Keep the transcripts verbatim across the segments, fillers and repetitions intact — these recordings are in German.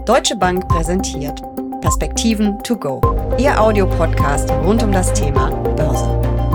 Deutsche Bank präsentiert Perspektiven to go, Ihr Audiopodcast rund um das Thema Börse.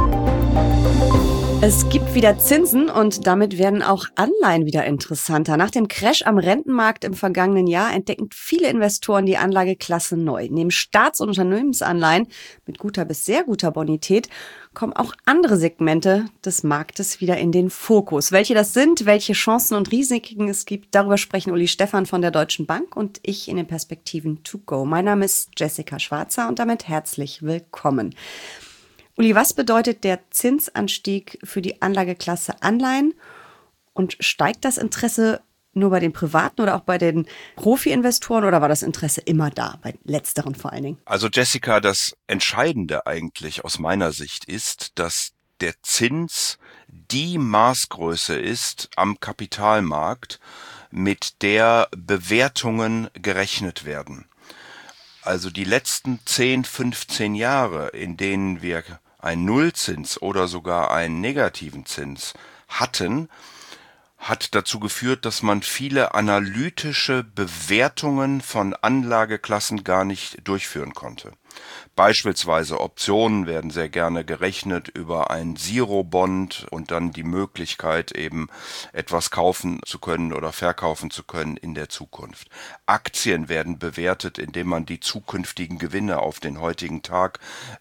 Es gibt wieder Zinsen und damit werden auch Anleihen wieder interessanter. Nach dem Crash am Rentenmarkt im vergangenen Jahr entdecken viele Investoren die Anlageklasse neu. Neben Staats- und Unternehmensanleihen mit guter bis sehr guter Bonität kommen auch andere Segmente des Marktes wieder in den Fokus. Welche das sind, welche Chancen und Risiken es gibt, darüber sprechen Uli Stephan von der Deutschen Bank und ich in den Perspektiven to go. Mein Name ist Jessica Schwarzer und damit herzlich willkommen. Uli, was bedeutet der Zinsanstieg für die Anlageklasse Anleihen und steigt das Interesse nur bei den Privaten oder auch bei den Profi-Investoren oder war das Interesse immer da, bei letzteren vor allen Dingen? Also Jessica, das Entscheidende eigentlich aus meiner Sicht ist, dass der Zins die Maßgröße ist am Kapitalmarkt, mit der Bewertungen gerechnet werden. Also die letzten zehn, fünfzehn Jahre, in denen wir einen Nullzins oder sogar einen negativen Zins hatten, hat dazu geführt, dass man viele analytische Bewertungen von Anlageklassen gar nicht durchführen konnte. Beispielsweise Optionen werden sehr gerne gerechnet über ein Zero-Bond und dann die Möglichkeit eben etwas kaufen zu können oder verkaufen zu können in der Zukunft. Aktien werden bewertet, indem man die zukünftigen Gewinne auf den heutigen Tag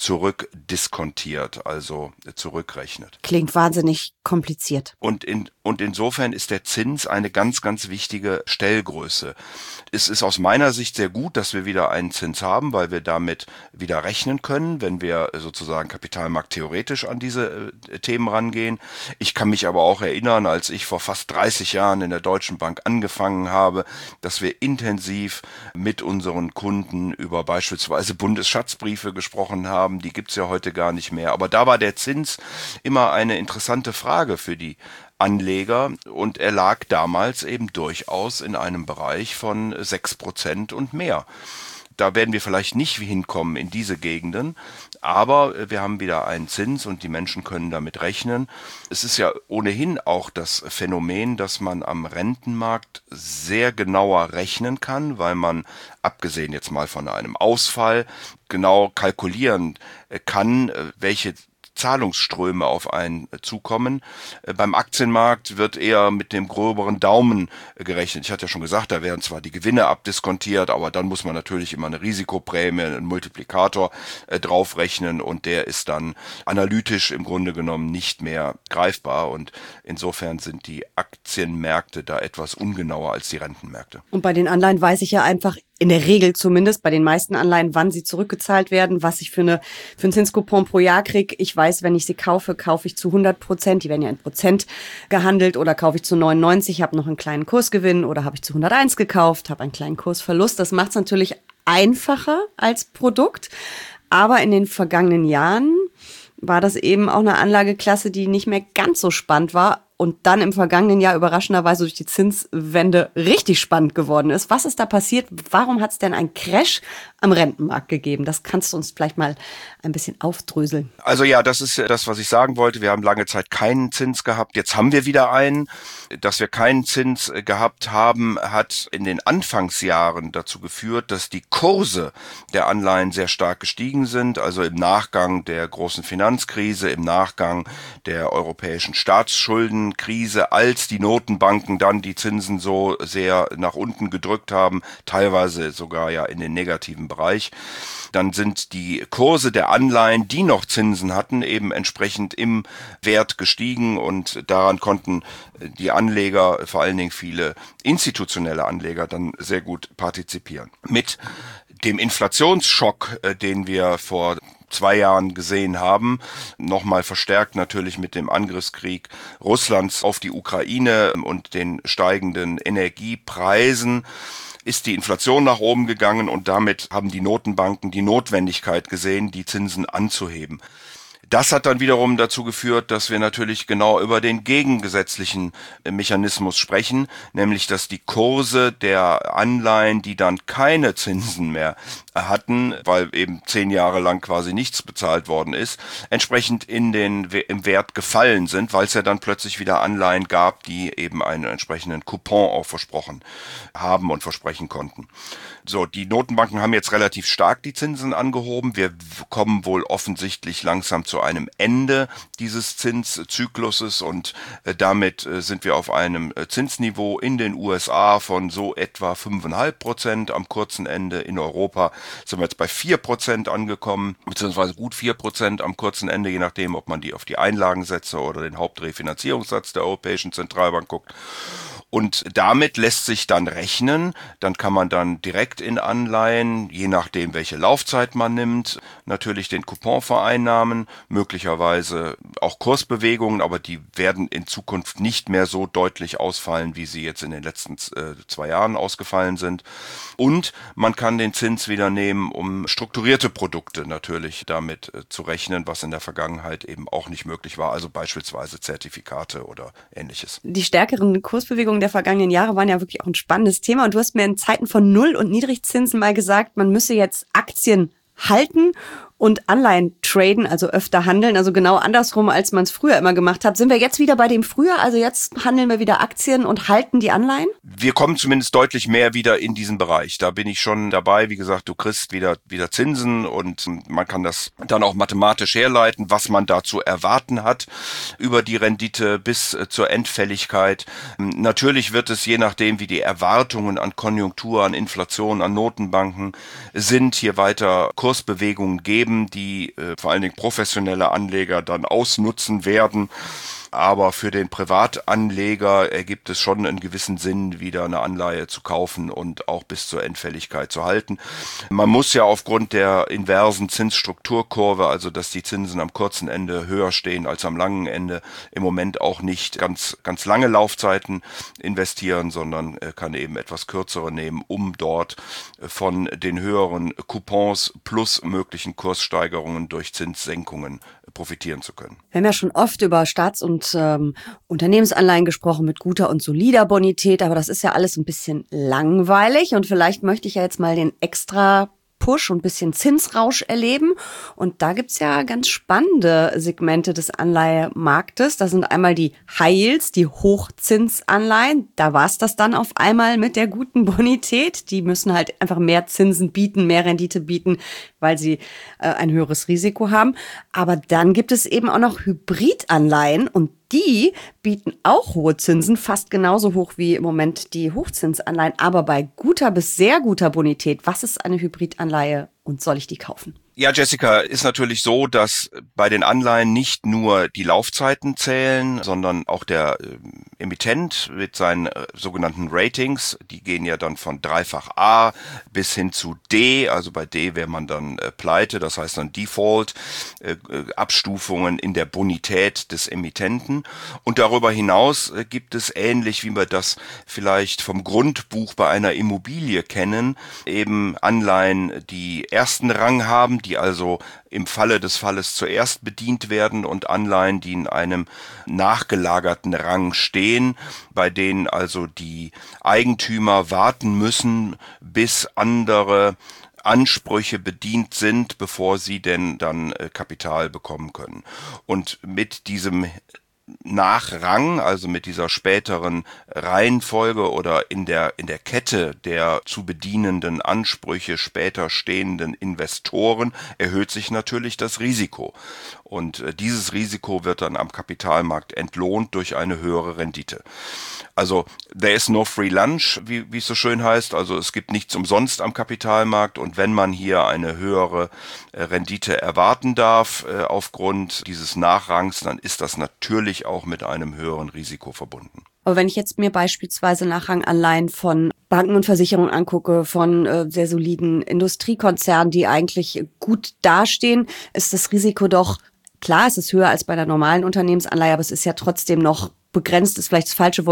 zurückdiskontiert, also zurückrechnet. Klingt wahnsinnig kompliziert. Und, in, und insofern ist der Zins eine ganz, ganz wichtige Stellgröße. Es ist aus meiner Sicht sehr gut, dass wir wieder einen Zins haben, weil wir damit wieder rechnen können, wenn wir sozusagen kapitalmarkttheoretisch an diese äh, Themen rangehen. Ich kann mich aber auch erinnern, als ich vor fast dreißig Jahren in der Deutschen Bank angefangen habe, dass wir intensiv mit unseren Kunden über beispielsweise Bundesschatzbriefe gesprochen haben. Die gibt's ja heute gar nicht mehr. Aber da war der Zins immer eine interessante Frage für die Anleger und er lag damals eben durchaus in einem Bereich von sechs Prozent und mehr. Da werden wir vielleicht nicht hinkommen in diese Gegenden, aber wir haben wieder einen Zins und die Menschen können damit rechnen. Es ist ja ohnehin auch das Phänomen, dass man am Rentenmarkt sehr genauer rechnen kann, weil man, abgesehen jetzt mal von einem Ausfall, genau kalkulieren kann, welche Zahlungsströme auf einen zukommen. Beim Aktienmarkt wird eher mit dem gröberen Daumen gerechnet. Ich hatte ja schon gesagt, da werden zwar die Gewinne abdiskontiert, aber dann muss man natürlich immer eine Risikoprämie, einen Multiplikator äh, draufrechnen und der ist dann analytisch im Grunde genommen nicht mehr greifbar und insofern sind die Aktienmärkte da etwas ungenauer als die Rentenmärkte. Und bei den Anleihen weiß ich ja einfach, in der Regel zumindest, bei den meisten Anleihen, wann sie zurückgezahlt werden, was ich für eine für einen Zinskupon pro Jahr kriege. Ich weiß, wenn ich sie kaufe, kaufe ich zu hundert Prozent. Die werden ja in Prozent gehandelt oder kaufe ich zu neunundneunzig, habe noch einen kleinen Kursgewinn oder habe ich zu hunderteins gekauft, habe einen kleinen Kursverlust. Das macht es natürlich einfacher als Produkt. Aber in den vergangenen Jahren war das eben auch eine Anlageklasse, die nicht mehr ganz so spannend war. Und dann im vergangenen Jahr überraschenderweise durch die Zinswende richtig spannend geworden ist. Was ist da passiert? Warum hat es denn einen Crash am Rentenmarkt gegeben? Das kannst du uns vielleicht mal ein bisschen aufdröseln. Also ja, das ist das, was ich sagen wollte. Wir haben lange Zeit keinen Zins gehabt. Jetzt haben wir wieder einen. Dass wir keinen Zins gehabt haben, hat in den Anfangsjahren dazu geführt, dass die Kurse der Anleihen sehr stark gestiegen sind. Also im Nachgang der großen Finanzkrise, im Nachgang der europäischen Staatsschulden, Krise, als die Notenbanken dann die Zinsen so sehr nach unten gedrückt haben, teilweise sogar ja in den negativen Bereich. Dann sind die Kurse der Anleihen, die noch Zinsen hatten, eben entsprechend im Wert gestiegen und daran konnten die Anleger, vor allen Dingen viele institutionelle Anleger, dann sehr gut partizipieren. Mit dem Inflationsschock, den wir vor zwei Jahren gesehen haben, nochmal verstärkt natürlich mit dem Angriffskrieg Russlands auf die Ukraine und den steigenden Energiepreisen, ist die Inflation nach oben gegangen und damit haben die Notenbanken die Notwendigkeit gesehen, die Zinsen anzuheben. Das hat dann wiederum dazu geführt, dass wir natürlich genau über den gegengesetzlichen Mechanismus sprechen, nämlich dass die Kurse der Anleihen, die dann keine Zinsen mehr hatten, weil eben zehn Jahre lang quasi nichts bezahlt worden ist, entsprechend in den im Wert gefallen sind, weil es ja dann plötzlich wieder Anleihen gab, die eben einen entsprechenden Coupon auch versprochen haben und versprechen konnten. So, die Notenbanken haben jetzt relativ stark die Zinsen angehoben. Wir kommen wohl offensichtlich langsam zu einem Ende dieses Zinszykluses und äh, damit äh, sind wir auf einem äh, Zinsniveau in den U S A von so etwa fünf Komma fünf Prozent am kurzen Ende. In Europa sind wir jetzt bei vier Prozent angekommen, beziehungsweise gut vier Prozent am kurzen Ende, je nachdem, ob man die auf die Einlagensätze oder den Hauptrefinanzierungssatz der Europäischen Zentralbank guckt. Und damit lässt sich dann rechnen, dann kann man dann direkt in Anleihen, je nachdem welche Laufzeit man nimmt, natürlich den Coupon vereinnahmen, möglicherweise auch Kursbewegungen, aber die werden in Zukunft nicht mehr so deutlich ausfallen, wie sie jetzt in den letzten äh, zwei Jahren ausgefallen sind. Und man kann den Zins wieder nehmen, um strukturierte Produkte natürlich damit äh, zu rechnen, was in der Vergangenheit eben auch nicht möglich war, also beispielsweise Zertifikate oder ähnliches. Die stärkeren Kursbewegungen der vergangenen Jahre waren ja wirklich auch ein spannendes Thema. Und du hast mir in Zeiten von Null- und Niedrigzinsen mal gesagt, man müsse jetzt Aktien halten und Anleihen traden, also öfter handeln, also genau andersrum, als man es früher immer gemacht hat. Sind wir jetzt wieder bei dem früher? Also jetzt handeln wir wieder Aktien und halten die Anleihen? Wir kommen zumindest deutlich mehr wieder in diesen Bereich. Da bin ich schon dabei. Wie gesagt, du kriegst wieder, wieder Zinsen und man kann das dann auch mathematisch herleiten, was man da zu erwarten hat über die Rendite bis zur Endfälligkeit. Natürlich wird es, je nachdem, wie die Erwartungen an Konjunktur, an Inflation, an Notenbanken sind, hier weiter Kursbewegungen geben, die äh, vor allen Dingen professionelle Anleger dann ausnutzen werden. Aber für den Privatanleger ergibt es schon einen gewissen Sinn, wieder eine Anleihe zu kaufen und auch bis zur Endfälligkeit zu halten. Man muss ja aufgrund der inversen Zinsstrukturkurve, also dass die Zinsen am kurzen Ende höher stehen als am langen Ende, im Moment auch nicht ganz, ganz lange Laufzeiten investieren, sondern kann eben etwas kürzere nehmen, um dort von den höheren Coupons plus möglichen Kurssteigerungen durch Zinssenkungen profitieren zu können. Wir haben ja schon oft über Staats- und ähm, Unternehmensanleihen gesprochen mit guter und solider Bonität, aber das ist ja alles ein bisschen langweilig und vielleicht möchte ich ja jetzt mal den extra Push und ein bisschen Zinsrausch erleben. Und da gibt's ja ganz spannende Segmente des Anleihemarktes. Das sind einmal die High Yields, die Hochzinsanleihen. Da war's das dann auf einmal mit der guten Bonität. Die müssen halt einfach mehr Zinsen bieten, mehr Rendite bieten, weil sie äh, ein höheres Risiko haben. Aber dann gibt es eben auch noch Hybridanleihen und die bieten auch hohe Zinsen, fast genauso hoch wie im Moment die Hochzinsanleihen, aber bei guter bis sehr guter Bonität. Was ist eine Hybridanleihe und soll ich die kaufen? Ja, Jessica, ist natürlich so, dass bei den Anleihen nicht nur die Laufzeiten zählen, sondern auch der äh, Emittent mit seinen äh, sogenannten Ratings. Die gehen ja dann von Dreifach A bis hin zu D. Also bei D wäre man dann äh, pleite, das heißt dann Default, äh, Abstufungen in der Bonität des Emittenten. Und darüber hinaus äh, gibt es, ähnlich wie wir das vielleicht vom Grundbuch bei einer Immobilie kennen, eben Anleihen, die ersten Rang haben, die also im Falle des Falles zuerst bedient werden und Anleihen, die in einem nachgelagerten Rang stehen, bei denen also die Eigentümer warten müssen, bis andere Ansprüche bedient sind, bevor sie denn dann äh, Kapital bekommen können. Und mit diesem Nachrang, also mit dieser späteren Reihenfolge oder in der in der Kette der zu bedienenden Ansprüche später stehenden Investoren erhöht sich natürlich das Risiko. Und äh, dieses Risiko wird dann am Kapitalmarkt entlohnt durch eine höhere Rendite. Also there is no free lunch, wie wie es so schön heißt. Also es gibt nichts umsonst am Kapitalmarkt. Und wenn man hier eine höhere äh, Rendite erwarten darf äh, aufgrund dieses Nachrangs, dann ist das natürlich auch mit einem höheren Risiko verbunden. Aber wenn ich jetzt mir beispielsweise Nachranganleihen von Banken und Versicherungen angucke, von äh, sehr soliden Industriekonzernen, die eigentlich gut dastehen, ist das Risiko doch, klar, es ist höher als bei einer normalen Unternehmensanleihe, aber es ist ja trotzdem noch begrenzt, ist vielleicht das falsche Wort,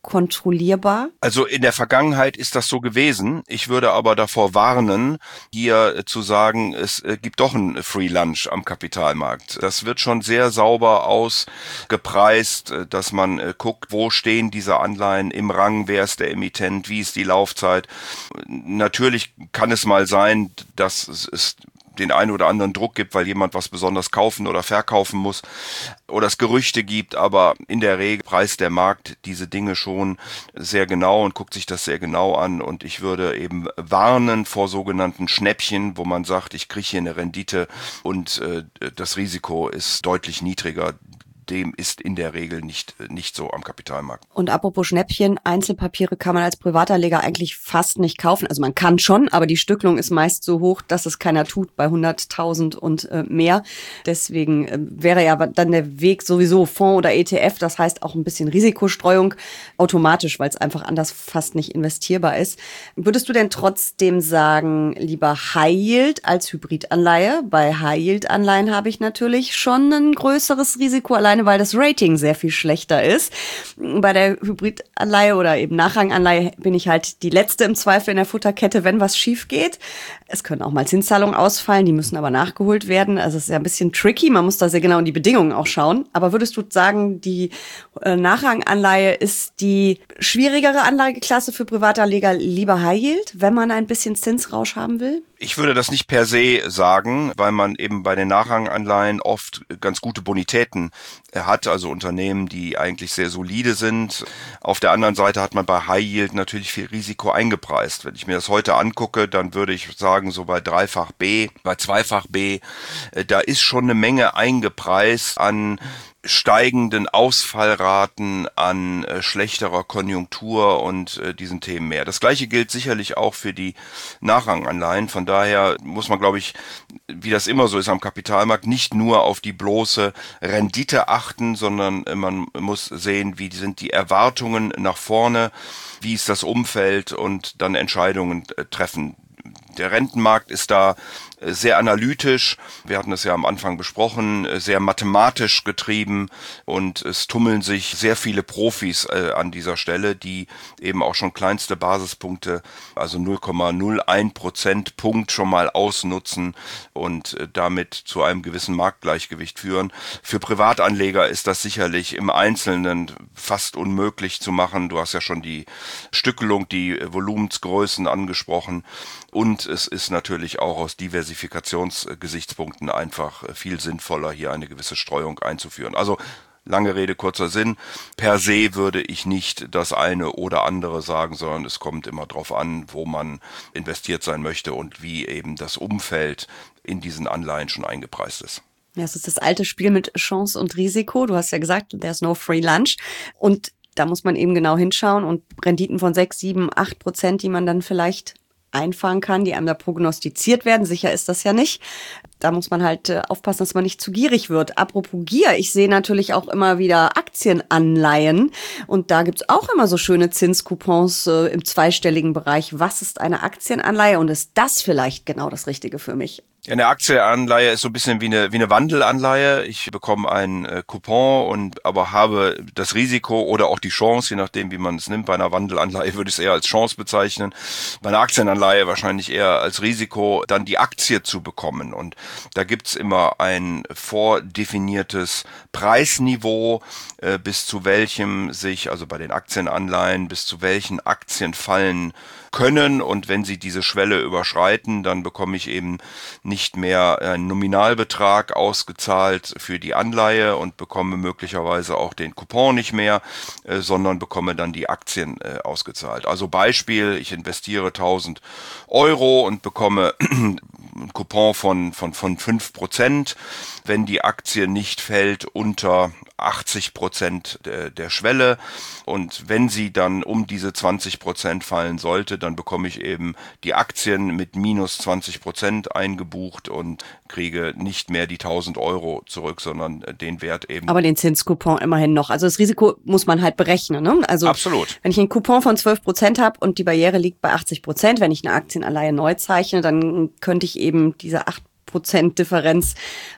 kontrollierbar? Also in der Vergangenheit ist das so gewesen. Ich würde aber davor warnen, hier zu sagen, es gibt doch ein Free Lunch am Kapitalmarkt. Das wird schon sehr sauber ausgepreist, dass man guckt, wo stehen diese Anleihen im Rang, wer ist der Emittent, wie ist die Laufzeit. Natürlich kann es mal sein, dass es den einen oder anderen Druck gibt, weil jemand was besonders kaufen oder verkaufen muss oder es Gerüchte gibt, aber in der Regel preist der Markt diese Dinge schon sehr genau und guckt sich das sehr genau an und ich würde eben warnen vor sogenannten Schnäppchen, wo man sagt, ich kriege hier eine Rendite und äh, das Risiko ist deutlich niedriger. Dem ist in der Regel nicht, nicht so am Kapitalmarkt. Und apropos Schnäppchen, Einzelpapiere kann man als Privatanleger eigentlich fast nicht kaufen. Also man kann schon, aber die Stückelung ist meist so hoch, dass es keiner tut bei hunderttausend und äh, mehr. Deswegen äh, wäre ja dann der Weg sowieso Fonds oder E T F, das heißt auch ein bisschen Risikostreuung automatisch, weil es einfach anders fast nicht investierbar ist. Würdest du denn trotzdem sagen, lieber High Yield als Hybridanleihe? Bei High Yield Anleihen habe ich natürlich schon ein größeres Risiko, allein weil das Rating sehr viel schlechter ist. Bei der Hybridanleihe oder eben Nachranganleihe bin ich halt die Letzte im Zweifel in der Futterkette, wenn was schief geht. Es können auch mal Zinszahlungen ausfallen, die müssen aber nachgeholt werden. Also es ist ja ein bisschen tricky, man muss da sehr genau in die Bedingungen auch schauen. Aber würdest du sagen, die äh, Nachranganleihe ist die schwierigere Anlageklasse für Privatanleger, lieber High Yield, wenn man ein bisschen Zinsrausch haben will? Ich würde das nicht per se sagen, weil man eben bei den Nachranganleihen oft ganz gute Bonitäten hat, also Unternehmen, die eigentlich sehr solide sind. Auf der anderen Seite hat man bei High Yield natürlich viel Risiko eingepreist. Wenn ich mir das heute angucke, dann würde ich sagen, so bei Dreifach B, bei Zweifach B, da ist schon eine Menge eingepreist an steigenden Ausfallraten, an äh, schlechterer Konjunktur und äh, diesen Themen mehr. Das Gleiche gilt sicherlich auch für die Nachranganleihen. Von daher muss man, glaube ich, wie das immer so ist am Kapitalmarkt, nicht nur auf die bloße Rendite achten, sondern äh, man muss sehen, wie sind die Erwartungen nach vorne, wie ist das Umfeld und dann Entscheidungen äh, treffen. Der Rentenmarkt ist da sehr analytisch. Wir hatten es ja am Anfang besprochen, sehr mathematisch getrieben und es tummeln sich sehr viele Profis äh, an dieser Stelle, die eben auch schon kleinste Basispunkte, also null Komma null eins Prozentpunkt schon mal ausnutzen und äh, damit zu einem gewissen Marktgleichgewicht führen. Für Privatanleger ist das sicherlich im Einzelnen fast unmöglich zu machen. Du hast ja schon die Stückelung, die Volumensgrößen angesprochen und es ist natürlich auch aus Diversifikationsgesichtspunkten einfach viel sinnvoller, hier eine gewisse Streuung einzuführen. Also lange Rede, kurzer Sinn. Per se würde ich nicht das eine oder andere sagen, sondern es kommt immer darauf an, wo man investiert sein möchte und wie eben das Umfeld in diesen Anleihen schon eingepreist ist. Ja, es ist das alte Spiel mit Chance und Risiko. Du hast ja gesagt, there's no free lunch. Und da muss man eben genau hinschauen und Renditen von sechs, sieben, acht Prozent, die man dann vielleicht einfahren kann, die einem da prognostiziert werden. Sicher ist das ja nicht. Da muss man halt äh, aufpassen, dass man nicht zu gierig wird. Apropos Gier, ich sehe natürlich auch immer wieder Aktienanleihen und da gibt's auch immer so schöne Zinscoupons äh, im zweistelligen Bereich. Was ist eine Aktienanleihe und ist das vielleicht genau das Richtige für mich? Ja, eine Aktienanleihe ist so ein bisschen wie eine wie eine Wandelanleihe. Ich bekomme einen äh, Coupon und aber habe das Risiko oder auch die Chance, je nachdem wie man es nimmt. Bei einer Wandelanleihe würde ich es eher als Chance bezeichnen. Bei einer Aktienanleihe wahrscheinlich eher als Risiko, dann die Aktie zu bekommen. Und da gibt's immer ein vordefiniertes Preisniveau, äh, bis zu welchem sich, also bei den Aktienanleihen, bis zu welchen Aktien fallen können und wenn sie diese Schwelle überschreiten, dann bekomme ich eben nicht mehr einen Nominalbetrag ausgezahlt für die Anleihe und bekomme möglicherweise auch den Coupon nicht mehr, äh, sondern bekomme dann die Aktien äh, ausgezahlt. Also Beispiel, ich investiere tausend Euro und bekomme einen Coupon von, von, von fünf Prozent, wenn die Aktie nicht fällt unter achtzig Prozent der, der Schwelle und wenn sie dann um diese zwanzig Prozent fallen sollte, dann bekomme ich eben die Aktien mit minus zwanzig Prozent eingebucht und kriege nicht mehr die tausend Euro zurück, sondern den Wert eben. Aber den Zinscoupon immerhin noch. Also das Risiko muss man halt berechnen, ne? Also absolut. Wenn ich einen Coupon von zwölf Prozent habe und die Barriere liegt bei achtzig Prozent, wenn ich eine Aktienanleihe neu zeichne, dann könnte ich eben diese acht Prozent Differenz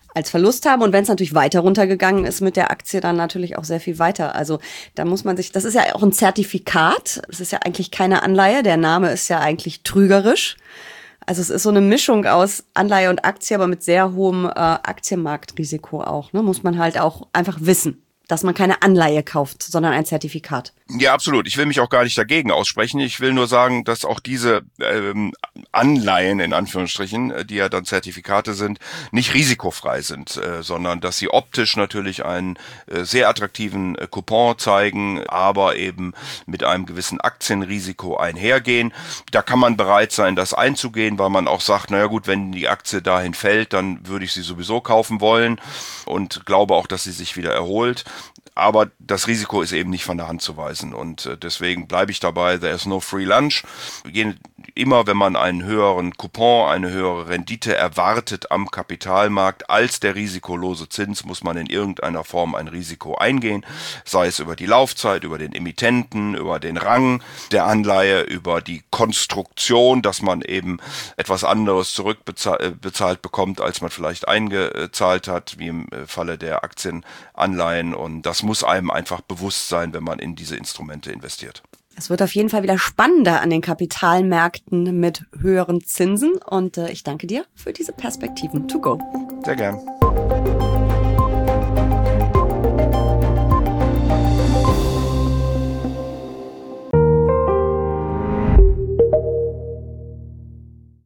als Verlust haben. Und wenn es natürlich weiter runtergegangen ist mit der Aktie, dann natürlich auch sehr viel weiter. Also da muss man sich, das ist ja auch ein Zertifikat. Es ist ja eigentlich keine Anleihe. Der Name ist ja eigentlich trügerisch. Also es ist so eine Mischung aus Anleihe und Aktie, aber mit sehr hohem äh, Aktienmarktrisiko auch. Ne? Muss man halt auch einfach wissen, dass man keine Anleihe kauft, sondern ein Zertifikat. Ja, absolut. Ich will mich auch gar nicht dagegen aussprechen. Ich will nur sagen, dass auch diese ähm, Anleihen, in Anführungsstrichen, die ja dann Zertifikate sind, nicht risikofrei sind, äh, sondern dass sie optisch natürlich einen äh, sehr attraktiven äh, Coupon zeigen, aber eben mit einem gewissen Aktienrisiko einhergehen. Da kann man bereit sein, das einzugehen, weil man auch sagt, naja gut, wenn die Aktie dahin fällt, dann würde ich sie sowieso kaufen wollen und glaube auch, dass sie sich wieder erholt. Aber das Risiko ist eben nicht von der Hand zu weisen und äh, deswegen bleibe ich dabei, there is no free lunch. Immer wenn man einen höheren Coupon, eine höhere Rendite erwartet am Kapitalmarkt als der risikolose Zins, muss man in irgendeiner Form ein Risiko eingehen, sei es über die Laufzeit, über den Emittenten, über den Rang der Anleihe, über die Konstruktion, dass man eben etwas anderes zurückbezahlt bekommt, als man vielleicht eingezahlt hat, wie im Falle der Aktienanleihen, und das muss einem einfach bewusst sein, wenn man in diese Instrumente investiert. Es wird auf jeden Fall wieder spannender an den Kapitalmärkten mit höheren Zinsen und äh, ich danke dir für diese Perspektiven to go. Sehr gern.